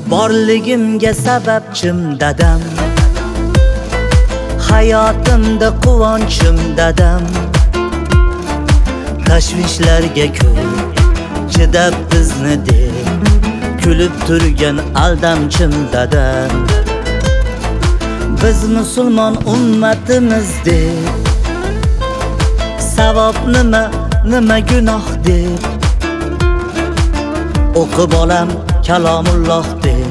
Borligimga sababchim dadam, hayotimda quvonchim dadam. Tashvishlarga ko'p chidab bizni deb kulib turgan aldamchim dadam. Biz musulmon ummatimiz deb savob nima gunoh deb o'qib olam kalomulloh deb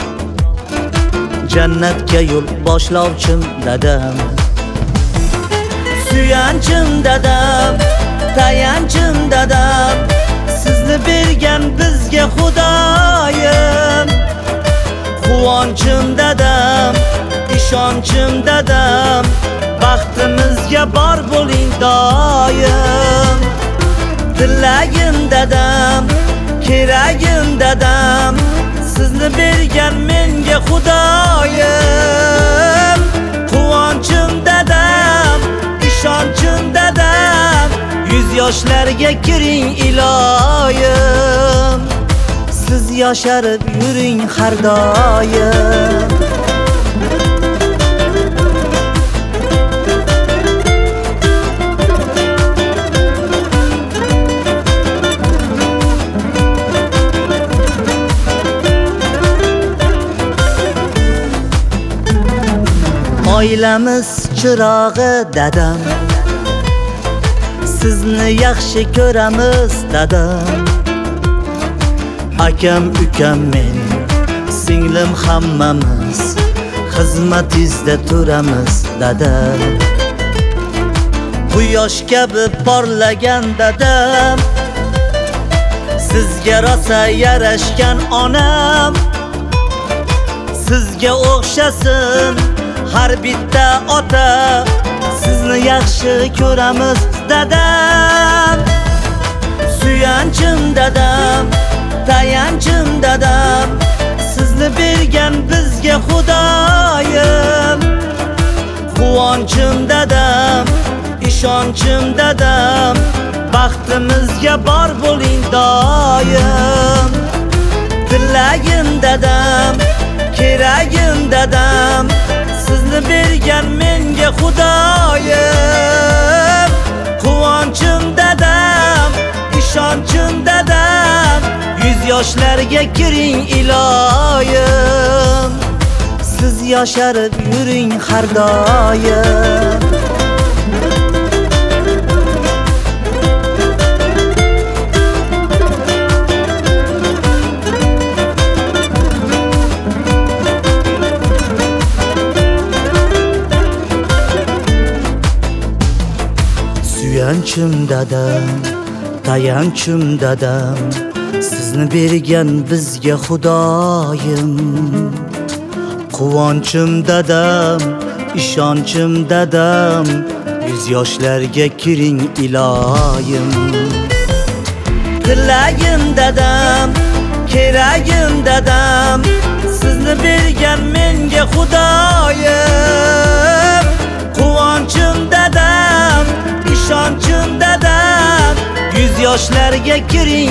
jannatga yo'l boshlovchim dadam. Suyanchim dadam, tayanchim dadam, sizni bergan bizga Xudoyim. Quvonchim dadam, ishonchim dadam, baxtimizga bor bo'ling doim. Tilagim dadam, keragim dadam, sizni bergan menga Xudoyim. Quvonchim dadam, ishonchim dadam, 100 yoshlarga kiring iloyim. Siz yosharib yuring har doim. Oilamiz chirog'i dadam, sizni yaxshi ko'ramiz dadam. Akam, ukam, men, singlim hammamiz xizmatingizda turamiz dadam. Quyosh kabi porlagan dadam, sizga rosa yarashgan onam. Sizga o'xshasin har bitta ota, sizni yaxshi ko'ramiz dadam. Suyanchim dadam, tayanchim dadam, sizni bergan bizga Xudoyim. Quvonchim dadam, ishonchim dadam, baxtimizga bor bo'ling doim. Tilagim dadam, keragim dadam, sizni bergan menga Xudoyim. Quvonchim dadam, ishonchim dadam, 100 yoshlarga kiring iloyim. Siz yosharib yuring har doim. Suyanchim dadam, tayanchim dadam, sizni bergan bizga Xudoyim. Quvonchim dadam, ishonchim dadam, 100 yoshlarga kiring iloyim. Tilagim dadam, keragim dadam, sizni bergan menga Xudoyim. Quvonchim dadam, ishonchim dadam, 100 yoshlarga kiring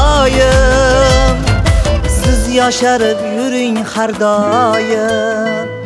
iloyim. Siz yosharib yuring har doim.